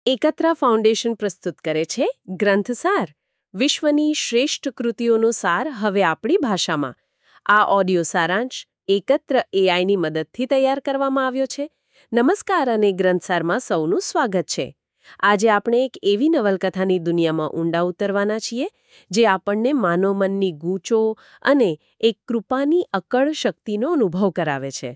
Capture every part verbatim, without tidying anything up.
એકત્રા foundation પ્રસ્તુત કરે છે ગ્રંથસાર, વિશ્વની શ્રેષ્ઠ કૃતિઓનો સાર હવે આપણી ભાષામાં. આ ઓડિયો સારાંશ એકત્ર એઆઈની મદદથી તૈયાર કરવામાં આવ્યો છે. નમસ્કાર અને ગ્રંથસારમાં સૌનું સ્વાગત છે. આજે આપણે એક એવી નવલકથાની દુનિયામાં ઊંડા ઉતરવાના છીએ જે આપણને માનવ મનની ગૂંચો અને એક કૃપાની અકળ શક્તિનો અનુભવ કરાવે છે.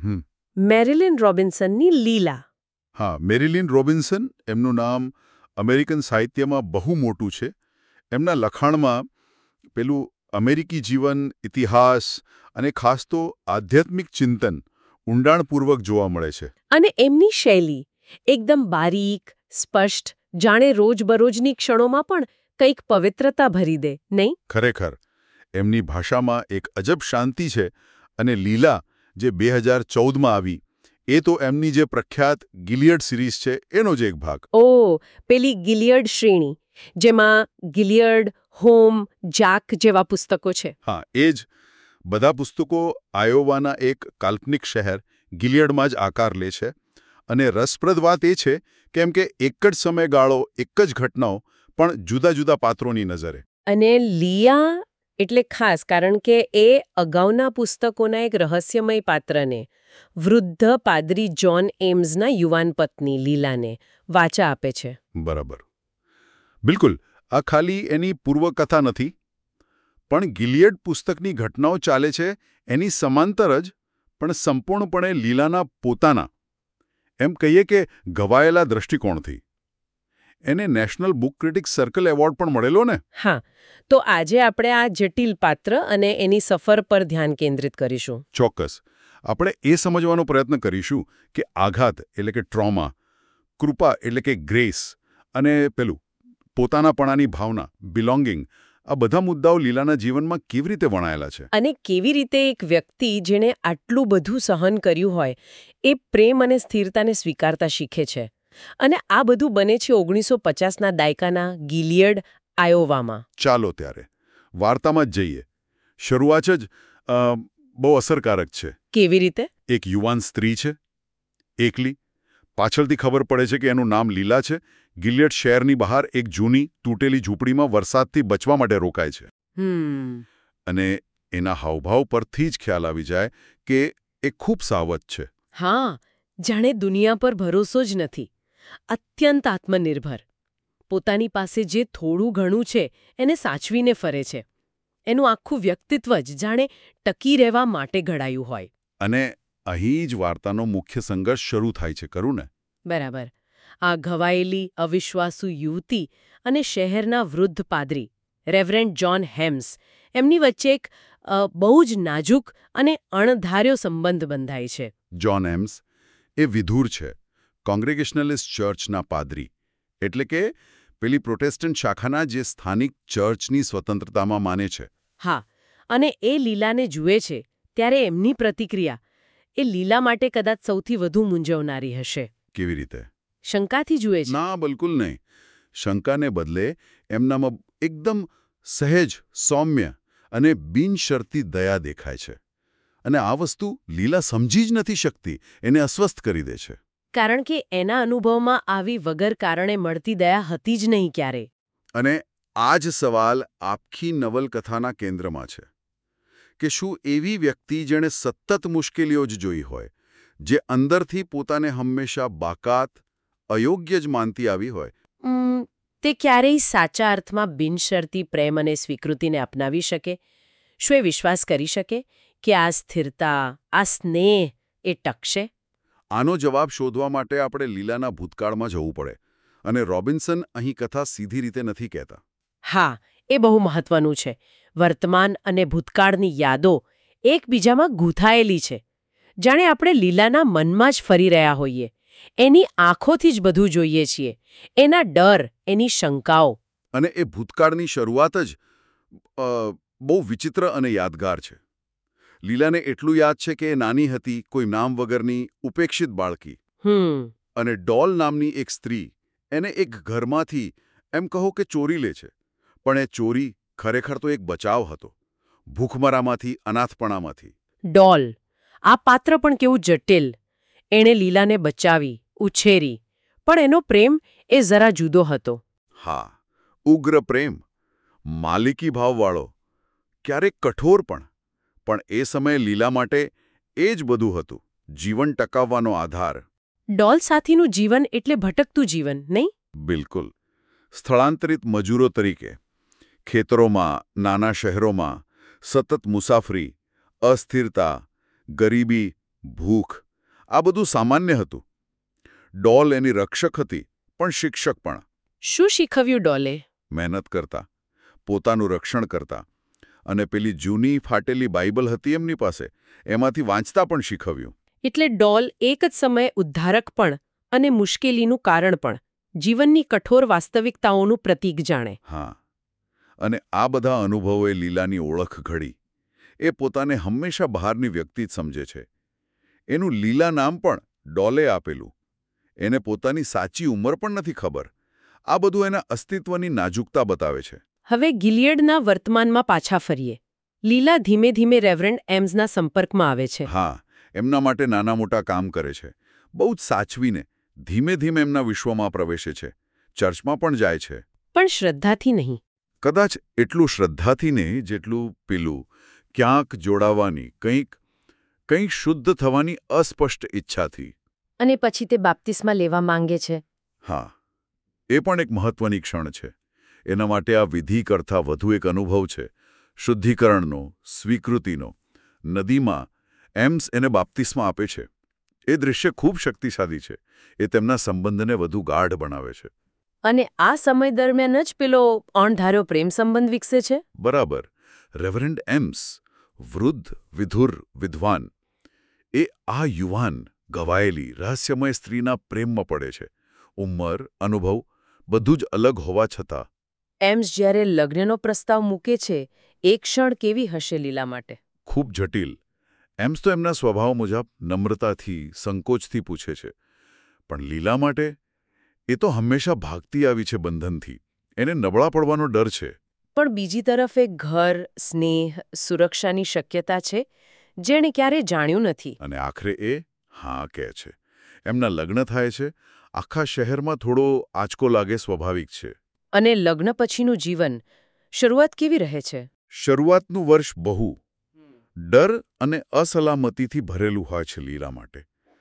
મેરિલિન રોબિન્સનની લીલા. હા, મેરિલિન રોબિન્સન, એમનું નામ અમેરિકન સાહિત્યમાં બહુ મોટું છે. એમના લખાણમાં પેલું અમેરિકી જીવન, ઇતિહાસ અને ખાસ તો આધ્યાત્મિક ચિંતન ઊંડાણપૂર્વક જોવા મળે છે. અને એમની શૈલી એકદમ બારીક, સ્પષ્ટ, જાણે રોજબરોજની ક્ષણોમાં પણ કંઈક પવિત્રતા ભરી દે, નહીં? ખરેખર એમની ભાષામાં એક અજબ શાંતિ છે. અને લીલા, જે બે હજાર ચૌદમાં આવી, એ તો એમની જે પ્રખ્યાત ગિલિયડ સિરીઝ છે એનો જ એક ભાગ. ઓ, પેલી ગિલિયડ શ્રેણી જેમાં ગિલિયડ, હોમ, જાક જેવા પુસ્તકો છે. હા, એ જ. બધા પુસ્તકો આયોવાના એક કાલ્પનિક શહેર ગિલિયડમાં જ આકાર લે છે. અને રસપ્રદ વાત એ છે કેમ કે એક જ સમયગાળો, એક જ ઘટનાઓ, પણ જુદા જુદા પાત્રોની નજરે. અને લીયા એટલે ખાસ કારણ કે એ અગાઉના પુસ્તકોના એક રહસ્યમય પાત્રને, વૃદ્ધ પાદરી જ્હોન એમ્સના યુવાન પત્ની લીલાને વાચા આપે છે. બરાબર. બિલકુલ. આ ખાલી એની પૂર્વકથા નથી, પણ ગિલિયડ પુસ્તકની ઘટનાઓ ચાલે છે એની સમાંતર જ, પણ સંપૂર્ણપણે લીલાના પોતાના, એમ કહીએ કે ઘવાયેલા દૃષ્ટિકોણથી. એને National Book Critics Circle Award પણ મળેલો ને? હા, તો આજે આપણે આ જટિલ પાત્ર અને એની સફર પર ધ્યાન કેન્દ્રિત કરીશું. ચોક્કસ. આપણે એ સમજવાનો પ્રયત્ન કરીશું કે આઘાત એટલે કે ટ્રોમા, કૃપા એટલે કે ગ્રેસ, અને પેલું પોતાનાપણાની ભાવના, બિલોંગિંગ, આ બધા મુદ્દાઓ લીલાના જીવનમાં કેવી રીતે વણાયેલા છે. અને કેવી રીતે એક વ્યક્તિ જેણે આટલું બધું સહન કર્યું હોય એ પ્રેમ અને સ્થિરતાને સ્વીકારતા શીખે છે. અને આ બધું બને છે ઓગણીસો પચાસના દાયકાના ગિલિયડ, આયોવામાં. ચાલો ત્યારે વાર્તામાં જ જઈએ. શરૂઆત જ અ, બહુ અસરકારક છે. કેવી રીતે? એક યુવાન સ્ત્રી છે, એકલી. પાછળથી ખબર પડે છે કે એનું નામ લીલા છે. ગિલિયડ શહેરની બહાર એક જૂની તૂટેલી ઝૂંપડીમાં વરસાદથી બચવા માટે રોકાય છે. હમ અને એના હાવભાવ પરથી જ ખ્યાલ આવી જાય કે એ ખૂબ સાવધ છે. હા, જાણે દુનિયા પર ભરોસો જ નથી. અત્યંત આત્મનિર્ભર. પોતાની પાસે જે થોડું ઘણું છે એને સાચવીને ફરે છે. એનું આખું વ્યક્તિત્વ જ જાણે ટકી રહેવા માટે ઘડાયું હોય. અને અહીં જ વાર્તાનો મુખ્ય સંઘર્ષ શરૂ થાય છે, ખરું ને? બરાબર. આ ઘવાયેલી, અવિશ્વાસુ યુવતી અને શહેરના વૃદ્ધ પાદરી, રેવરેન્ડ જ્હોન હેમ્સ, એમની વચ્ચે એક અ, બહુ જ નાજુક અને અણધાર્યો સંબંધ બંધાય છે. જ્હોન હેમ્સ એ વિધુર છે, કોંગ્રેગેશનલિસ્ટ ચર્ચના પાદરી. એટલે કે પેલી પ્રોટેસ્ટન્ટ શાખાના જે સ્થાનિક ચર્ચની સ્વતંત્રતામાં માને છે. હા, અને એ લીલાને જુએ છે ત્યારે એમની પ્રતિક્રિયા એ લીલા માટે કદાચ સૌથી વધુ મૂંઝવનારી હશે. કેવી રીતે? શંકાથી જુએ છે. ના, બિલકુલ નહીં. શંકાને બદલે એમનામાં એકદમ સહેજ, સૌમ્ય અને બિનશરતી દયા દેખાય છે. અને આ વસ્તુ લીલા સમજી જ નથી શકતી, એને અસ્વસ્થ કરી દે છે. કારણ કે એના અનુભવમાં આવી વગર કારણે મળતી દયા હતી જ નહીં ક્યારે. અને આ જ સવાલ આખી નવલકથાના કેન્દ્રમાં છે કે શું એવી વ્યક્તિ જેણે સતત મુશ્કેલીઓ જ જોઈ હોય, જે અંદરથી પોતાને હંમેશા બાકાત, અયોગ્ય જ માનતી આવી હોય, ઉમ, તે ક્યારેય સાચા અર્થમાં બિનશરતી પ્રેમ અને સ્વીકૃતિને અપનાવી શકે? શું એ વિશ્વાસ કરી શકે કે આ સ્થિરતા, આ સ્નેહ એ ટકશે? આનો જવાબ શોધવા માટે આપણે લીલાના ભૂતકાળમાં જવું પડે. અને રોબિન્સન અહીં કથા સીધી રીતે નથી કહેતા. હા, એ બહુ મહત્વનું છે. વર્તમાન અને ભૂતકાળની યાદો એકબીજામાં ગૂંથાયેલી છે. જાણે આપણે લીલાના મનમાં જ ફરી રહ્યા હોઈએ. એની આંખોથી જ બધું જોઈએ છીએ. એના ડર, એની શંકાઓ. અને એ ભૂતકાળની શરૂઆત જ અ, બહુ વિચિત્ર અને યાદગાર છે. લીલાને એટલું યાદ છે કે એ નાની હતી, કોઈ નામ વગરની, ઉપેક્ષિત બાળકી. હમ અને ડોલ નામની એક સ્ત્રી એને એક ઘરમાંથી એમ કહો કે ચોરી લે છે. પણ એ ચોરી ખરેખર તો એક બચાવ હતો, ભૂખમરામાંથી, અનાથપણામાંથી. ડોલ, આ પાત્ર પણ કેવું જટિલ. એણે લીલાને બચાવી, ઉછેરી, પણ એનો પ્રેમ એ જરા જુદો હતો. હા, ઉગ્ર પ્રેમ, માલિકી ભાવવાળો, ક્યારેક કઠોર પણ. પણ એ સમયે લીલા માટે એ જ બધું હતું, જીવન ટકાવવાનો આધાર. ડોલ સાથીનું જીવન એટલે ભટકતું જીવન, નહીં? બિલકુલ. સ્થળાંતરિત મજૂરો તરીકે ખેતરોમાં, નાના શહેરોમાં સતત મુસાફરી, અસ્થિરતા, ગરીબી, ભૂખ, આ બધું સામાન્ય હતું. ડોલ એની રક્ષક હતી, પણ શિક્ષક પણ. શું શીખવ્યું ડોલે? મહેનત કરતા, પોતાનું રક્ષણ કરતા, અને પેલી જૂની ફાટેલી બાઇબલ હતી એમની પાસે, એમાંથી વાંચતા પણ શીખવ્યું. એટલે ડોલ એક જ સમયે ઉદ્ધારક પણ અને મુશ્કેલીનું કારણ પણ, જીવનની કઠોર વાસ્તવિકતાઓનું પ્રતીક જાણે. હા, અને આ બધા અનુભવોએ લીલાની ઓળખ ઘડી. એ પોતાને હંમેશા બહારની વ્યક્તિ જ સમજે છે. એનું લીલા નામ પણ ડોલે આપેલું. એને પોતાની સાચી ઉંમર પણ નથી ખબર. આ બધું એના અસ્તિત્વની નાજુકતા બતાવે છે. હવે ગિલિયડના વર્તમાનમાં પાછા ફરીએ. લીલા ધીમે ધીમે રેવરન્ડ એમ્સના સંપર્કમાં આવે છે. હા, એમના માટે નાના મોટા કામ કરે છે. બહુ જ સાચવીને, ધીમે ધીમે એમના વિશ્વમાં પ્રવેશે છે. ચર્ચમાં પણ જાય છે. પણ શ્રદ્ધાથી નહીં. કદાચ એટલું શ્રદ્ધાથી નહીં જેટલું પેલું ક્યાંક જોડાવાની, કંઈક કંઈક શુદ્ધ થવાની અસ્પષ્ટ ઈચ્છાથી. અને પછી તે બાપ્તિસ્મા લેવા માંગે છે. હા, એ પણ એક મહત્વની ક્ષણ છે. એના માટે આ વિધિ કરતાં વધુ એક અનુભવ છે, શુદ્ધિકરણનો, સ્વીકૃતિનો. નદીમાં એમ્સ એને બાપ્તિસ્મા આપે છે. એ દૃશ્ય ખૂબ શક્તિશાળી છે. એ તેમના સંબંધને વધુ ગાઢ બનાવે છે. અને આ સમય દરમિયાન જ પેલો અણધાર્યો પ્રેમ સંબંધ વિકસે છે. બરાબર. રેવરન્ડ એમ્સ, વૃદ્ધ, વિધુર, વિદ્વાન, એ આ યુવાન, ગવાયેલી, રહસ્યમય સ્ત્રીના પ્રેમમાં પડે છે. ઉંમર, અનુભવ, બધું જ અલગ હોવા છતાં. એમ્સ જ્યારે લગ્નનો પ્રસ્તાવ મૂકે છે, એ ક્ષણ કેવી હશે લીલા માટે? ખૂબ જટિલ. એમ્સ તો એમના સ્વભાવ મુજબ નમ્રતાથી, સંકોચથી પૂછે છે. પણ લીલા માટે એ તો હંમેશા ભાગતી આવી છે બંધનથી. એને નબળા પડવાનો ડર છે. પણ બીજી તરફ એક ઘર, સ્નેહ, સુરક્ષાની શક્યતા છે, જેણે ક્યારેય જાણ્યું નથી. અને આખરે એ હા કહે છે. એમના લગ્ન થાય છે. આખા શહેરમાં થોડો આંચકો લાગે સ્વાભાવિક છે. અને લગ્ન પછીનું જીવન, શરૂઆત કેવી રહે છે? શરૂઆતનું વર્ષ બહુ ડર અને અસલામતીથી ભરેલું હોય છે લીલા માટે.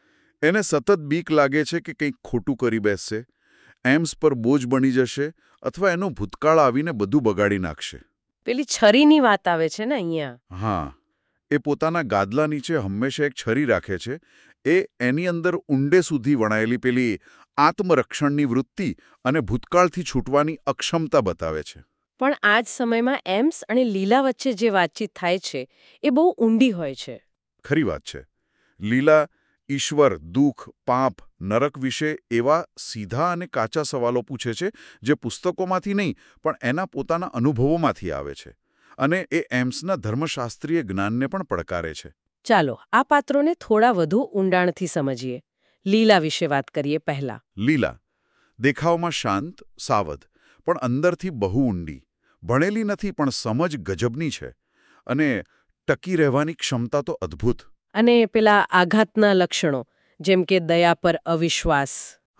એને સતત બીક લાગે છે કે કંઈક ખોટું કરી બેસશે, એમ્સ પર બોજ બની જશે, અથવા એનો ભૂતકાળ આવીને બધું બગાડી નાખશે. પેલી છરીની વાત આવે છે ને અહીંયા. હા, એ પોતાના ગાદલા નીચે હંમેશા એક છરી રાખે છે. એ એની અંદર ઊંડે સુધી વણાયેલી પેલી આત્મરક્ષણની વૃત્તિ અને ભૂતકાળથી છૂટવાની અક્ષમતા બતાવે છે. પણ આ જ સમયમાં એમ્સ અને લીલા વચ્ચે જે વાતચીત થાય છે, એ બહુ ઊંડી હોય છે. ખરી વાત છે. લીલા ઈશ્વર, દુઃખ, પાપ, નરક વિશે એવા સીધા અને કાચા સવાલો પૂછે છે, જે પુસ્તકોમાંથી નહીં પણ એના પોતાના અનુભવોમાંથી આવે છે. અને એ એમ્સના ધર્મશાસ્ત્રીય જ્ઞાનને પણ પડકારે છે. ચાલો આ પાત્રોને થોડા વધુ ઊંડાણથી સમજીએ. લીલા વિશે વાત કરીએ પહેલા. લીલા દેખાવમાં શાંત, સાવધ, પણ અંદરથી બહુ ઊંડી. ભણેલી નથી પણ સમજ ગજબની છે. અને ટકી રહેવાની ક્ષમતા તો અદ્ભુત. અને પેલા આઘાતના લક્ષણો, જેમ કે દયા પર અવિશ્વાસ.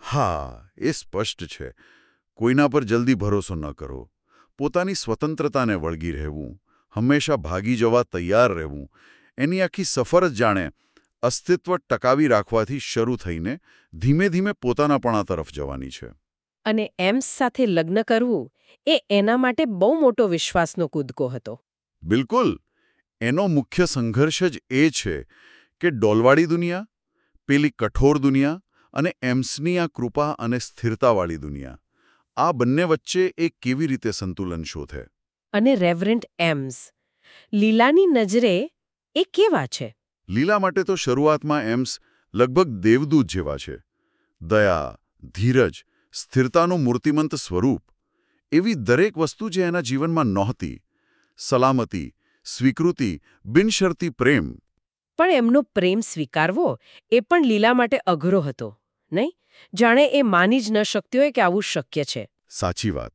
હા, એ સ્પષ્ટ છે. કોઈના પર જલ્દી ભરોસો ન કરો. પોતાની સ્વતંત્રતાને વળગી રહેવું, હંમેશા ભાગી જવા તૈયાર રહેવું, એની આખી સફર જ જાણે અસ્તિત્વ ટકાવી રાખવાથી શરૂ થઈને ધીમે ધીમે પોતાનાપણા તરફ જવાની છે. અને એમ્સ સાથે લગ્ન કરવું એ એના માટે બહુ મોટો વિશ્વાસનો કૂદકો હતો. બિલકુલ. એનો મુખ્ય સંઘર્ષ જ એ છે કે ડોલવાળી દુનિયા, પેલી કઠોર દુનિયા અને એમ્સની આ કૃપા અને સ્થિરતાવાળી દુનિયા, આ બંને વચ્ચે એ કેવી રીતે સંતુલન શોધે. અને રેવરન્ટ એમ્સ, લીલાની નજરે એ કેવા છે? લીલા માટે તો શરૂઆતમાં એમ્સ લગભગ દેવદૂત જેવા છે. દયા, ધીરજ, સ્થિરતાનું મૂર્તિમંત સ્વરૂપ. એવી દરેક વસ્તુ જે એના જીવનમાં નહોતી. સલામતી, સ્વીકૃતિ, બિનશરતી પ્રેમ. પણ એમનો પ્રેમ સ્વીકારવો એ પણ લીલા માટે અઘરો હતો, નહીં? જાણે એ માની જ ન શકતી હોય કે આવું શક્ય છે. સાચી વાત.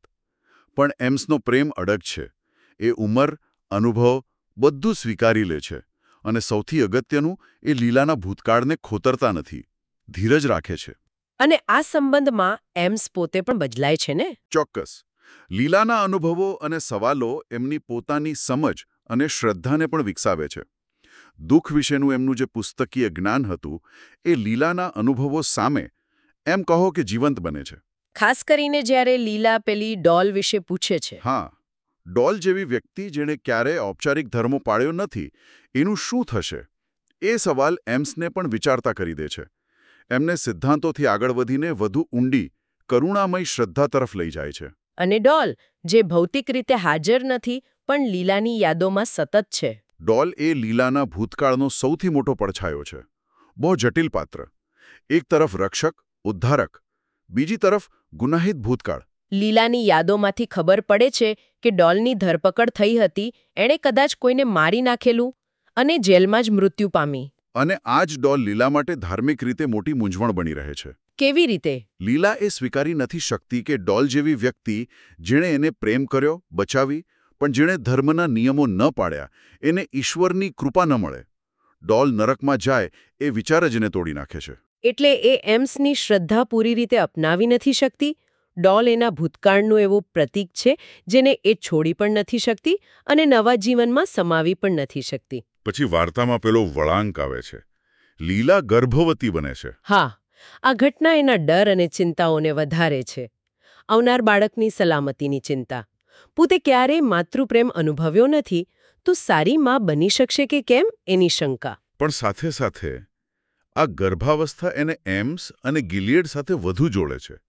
પણ એમ્સનો પ્રેમ અડગ છે. એ ઉંમર, અનુભવ બધું સ્વીકારી લે છે. અને સૌથી અગત્યનું, એ લીલાના ભૂતકાળને ખોતરતા નથી. ધીરજ રાખે છે. અને આ સંબંધમાં એમ્સ પોતે પણ બદલાય છે ને? ચોક્કસ. લીલાના અનુભવો અને સવાલો એમની પોતાની સમજ અને શ્રદ્ધાને પણ વિકસાવે છે. દુઃખ વિશેનું એમનું જે પુસ્તકીય જ્ઞાન હતું એ લીલાના અનુભવો સામે એમ કહો કે જીવંત બને છે. ખાસ કરીને જ્યારે લીલા પેલી ડોલ વિશે પૂછે છે. હા, ડોલ જેવી વ્યક્તિ જેણે ક્યારેય ઔપચારિક ધર્મ પાળ્યો નથી, એનું શું થશે? એ સવાલ એમ્સને પણ વિચારતા કરી દે છે. એમને સિદ્ધાંતોથી આગળ વધીને વધુ ઊંડી, કરુણામય શ્રદ્ધા તરફ લઈ જાય છે. અને ડોલ, જે ભૌતિક રીતે હાજર નથી પણ લીલાની યાદોમાં સતત છે. ડોલ એ લીલાના ભૂતકાળનો સૌથી મોટો પડછાયો છે. બહુ જટિલ પાત્ર. એક તરફ રક્ષક, ઉદ્ધારક, બીજી તરફ ગુનાહિત ભૂતકાળ. લીલાની યાદોમાંથી ખબર પડે છે કે ડોલની ધરપકડ થઈ હતી, એણે કદાચ કોઈને મારી નાખેલું અને જેલમાં જ મૃત્યુ પામી. અને આ જ ડોલ લીલા માટે ધાર્મિક રીતે મોટી મૂંઝવણ બની રહે છે. કેવી રીતે? લીલા એ સ્વીકારી નથી શકતી કે ડોલ જેવી વ્યક્તિ, જેણે એને પ્રેમ કર્યો, બચાવી, પણ જેણે ધર્મના નિયમો ન પાડ્યા, એને ઈશ્વરની કૃપા ન મળે. ડોલ નરકમાં જાય એ વિચાર જ એને તોડી નાખે છે. એટલે એ એમ્સની શ્રદ્ધા પૂરી રીતે અપનાવી નથી શકતી. ડોલ એના ભૂતકાળનું એવું પ્રતીક છે જેને એ છોડી પણ નથી શકતી અને નવા જીવનમાં સમાવી પણ નથી શકતી. પછી વાર્તામાં પેલો વળાંક આવે છે. લીલા ગર્ભવતી બને છે. હા, આ ઘટના એના ડર અને ચિંતાઓને વધારે છે. આવનાર બાળકની સલામતીની ચિંતા. પોતે ક્યારેય માતૃપ્રેમ અનુભવ્યો નથી, તો સારી માં બની શકશે કે કેમ એની શંકા. પણ સાથે સાથે આ ગર્ભાવસ્થા એને એમ્સ અને ગિલિયડ સાથે વધુ જોડે છે.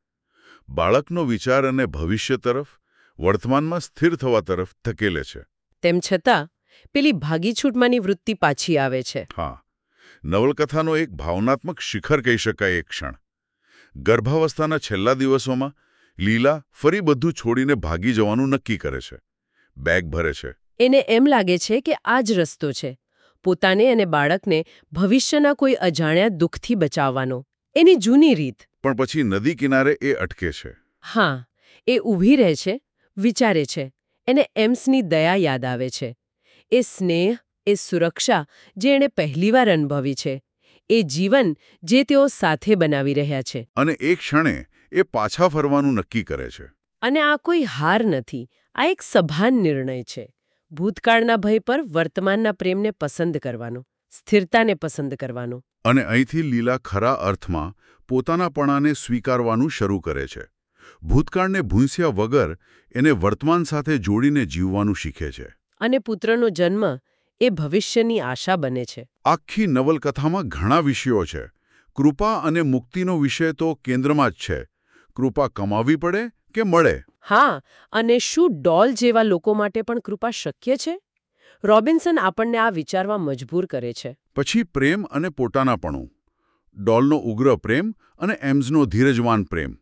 બાળકનો વિચાર અને ભવિષ્ય તરફ, વર્તમાનમાં સ્થિર થવા તરફ ધકેલે છે. તેમ છતાં પેલી ભાગી છૂટમાંની વૃત્તિ પાછી આવે છે. હા, નવલકથાનો એક ભાવનાત્મક શિખર કહી શકાય એક ક્ષણ. ગર્ભાવસ્થાના છેલ્લા દિવસોમાં લીલા ફરી બધું છોડીને ભાગી જવાનું નક્કી કરે છે. બેગ ભરે છે. એને એમ લાગે છે કે આ જ રસ્તો છે, પોતાને અને બાળકને ભવિષ્યના કોઈ અજાણ્યા દુઃખથી બચાવવાનો. એની જૂની રીત. પણ પછી નદી કિનારે એ અટકે છે. હા, એ ઊભી રહે છે, વિચારે છે. એને એમ્સની દયા યાદ આવે છે. એ સ્નેહ, એ સુરક્ષા જે એણે પહેલીવાર અનુભવી છે, એ જીવન જે તેઓ સાથે બનાવી રહ્યા છે. અને એક ક્ષણે એ પાછા ફરવાનું નક્કી કરે છે. અને આ કોઈ હાર નથી, આ એક સભાન નિર્ણય છે. ભૂતકાળના ભય પર વર્તમાનના પ્રેમને પસંદ કરવાનો, સ્થિરતાને પસંદ કરવાનો. અને અહીંથી લીલા ખરા અર્થમાં પોતાનાપણાને સ્વીકારવાનું શરૂ કરે છે. ભૂતકાળને ભૂંસ્યા વગર એને વર્તમાન સાથે જોડીને જીવવાનું શીખે છે. અને પુત્રનો જન્મ એ ભવિષ્યની આશા બને છે. આખી નવલકથામાં ઘણા વિષયો છે. કૃપા અને મુક્તિનો વિષય તો કેન્દ્રમાં જ છે. કૃપા કમાવવી પડે કે મળે? હા, અને શું ડોલ જેવા લોકો માટે પણ કૃપા શક્ય છે? રોબિન્સન આપણને આ વિચારવા મજબૂર કરે છે. પછી પ્રેમ અને પોતાનાપણું. ડોલનો ઉગ્ર પ્રેમ અને એમ્સનો ધીરજવાન પ્રેમ.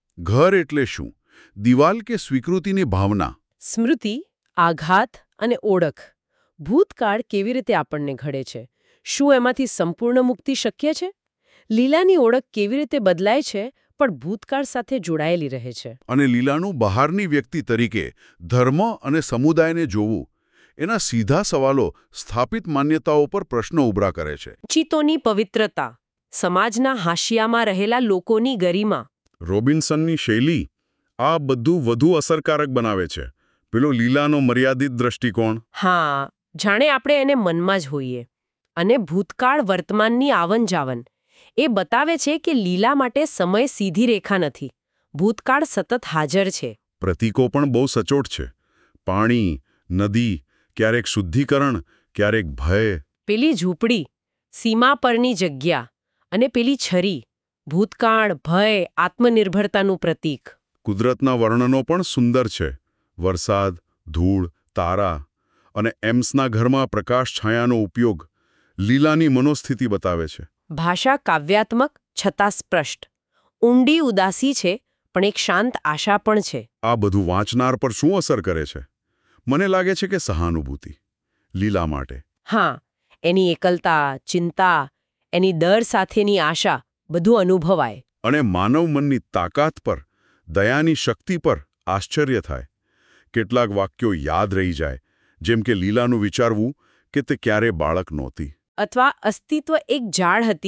ઘર એટલે શું? દિવાલ કે સ્વીકૃતિની ભાવના? સ્મૃતિ, આઘાત અને ઓળખ. ભૂતકાળ કેવી રીતે આપણને ઘડે છે? શું એમાંથી સંપૂર્ણ મુક્તિ શક્ય છે? લીલાની ઓળખ કેવી રીતે બદલાય છે પણ ભૂતકાળ સાથે જોડાયેલી રહે છે? અને લીલાનું બહારની વ્યક્તિ તરીકે ધર્મ અને સમુદાયને જોવું, એના સીધા સવાલો સ્થાપિત માન્યતાઓ પર પ્રશ્નો ઉભરા કરે છે. ચિત્તોની પવિત્રતા, સમાજના હાશિયામાં રહેલા લોકોની ગરિમા. રોબિન્સનની શૈલી આ બધું વધુ અસરકારક બનાવે છે. પેલો લીલાનો મર્યાદિત દ્રષ્ટિકોણ. હા, જાણે આપણે એને મનમાં જ હોઈએ. અને ભૂતકાળ વર્તમાનની આવન જાવન. એ બતાવે છે કે લીલા માટે સમય સીધી રેખા નથી. ભૂતકાળ સતત હાજર છે. પ્રતીકો પણ બહુ સચોટ છે. પાણી, નદી, ક્યારેક શુદ્ધિકરણ, ક્યારેક ભય. પેલી ઝૂંપડી, સીમા પરની જગ્યા, અને પેલી છરી, ભૂતકાળ, ભય, આત્મનિર્ભરતાનું પ્રતીક. કુદરતના વર્ણનો પણ સુંદર છે. વરસાદ, ધૂળ, તારા અને એમ્સના ઘરમાં પ્રકાશ છાયાનો ઉપયોગ લીલાની મનોસ્થિતિ બતાવે છે. ભાષા કાવ્યાત્મક છતાં સ્પષ્ટ. ઊંડી ઉદાસી છે પણ એક શાંત આશા પણ છે. આ બધું વાંચનાર પર શું અસર કરે છે? મને લાગે છે કે સહાનુભૂતિ. લીલા માટે. હા, એની એકલતા, ચિંતા, એની દર સાથેની આશા બધું અનુભવાય. અને માનવ મનની તાકાત પર, દયાની શક્તિ પર આશ્ચર્ય થાય. કેટલાક વાક્યો યાદ રહી જાય, જેમ કે લીલાનું વિચારવું કે તે ક્યારે બાળક નહોતી. અથવા અસ્તિત્વ એક ઝાડ હતી,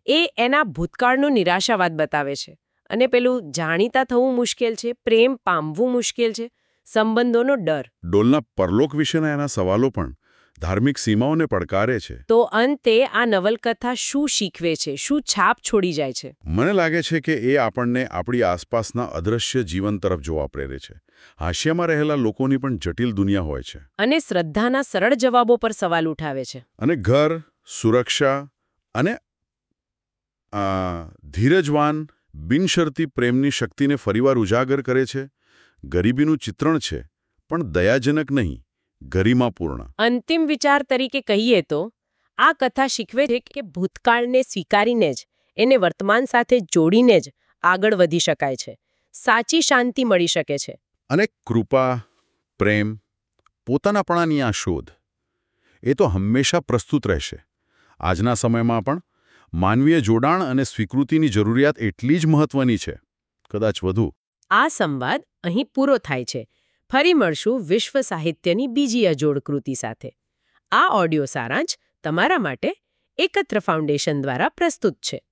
એ એના ભૂતકાળનો નિરાશાવાદ બતાવે છે અને પેલું જાણીતા થવું મુશ્કેલ છે, પ્રેમ પામવું મુશ્કેલ છે, સંબંધોનો ડર. ડોલના પરલોક વિશેના એના સવાલો પણ ધાર્મિક સીમાઓને પડકારે છે. તો અંતે આ નવલકથા શું શીખવે છે, શું છાપ છોડી જાય છે? મને લાગે છે કે એ આપણને આપણી આસપાસના અદૃશ્ય જીવન તરફ જોવા પ્રેરે છે. હાસ્યમાં રહેલા લોકોની પણ જટિલ દુનિયા હોય છે. અને શ્રદ્ધાના સરળ જવાબો પર સવાલ ઉઠાવે છે. અને ઘર, સુરક્ષા અને આ, ધીરજવાન બિનશરતી પ્રેમની શક્તિને ફરીવાર ઉજાગર કરે છે. ગરીબીનું ચિત્રણ છે, પણ દયાજનક નહીં, ગરિમાપૂર્ણ. અંતિમ વિચાર તરીકે કહીએ તો આ કથા શીખવે છે કે ભૂતકાળને સ્વીકારીને જ, એને વર્તમાન સાથે જોડીને જ આગળ વધી શકાય છે. સાચી શાંતિ મળી શકે છે. અને કૃપા, પ્રેમ, પોતાનાપણાની આ શોધ એ તો હંમેશા પ્રસ્તુત રહેશે. આજના સમયમાં પણ માનવીય જોડાણ અને સ્વીકૃતિની જરૂરિયાત એટલી જ મહત્વની છે, કદાચ વધુ. આ સંવાદ અહીં પૂરો થાય છે. ફરી મળશું વિશ્વ સાહિત્યની બીજી અજોડ કૃતિ સાથે. આ ઓડિયો સારાંશ તમારા માટે એકત્ર ફાઉન્ડેશન દ્વારા પ્રસ્તુત છે.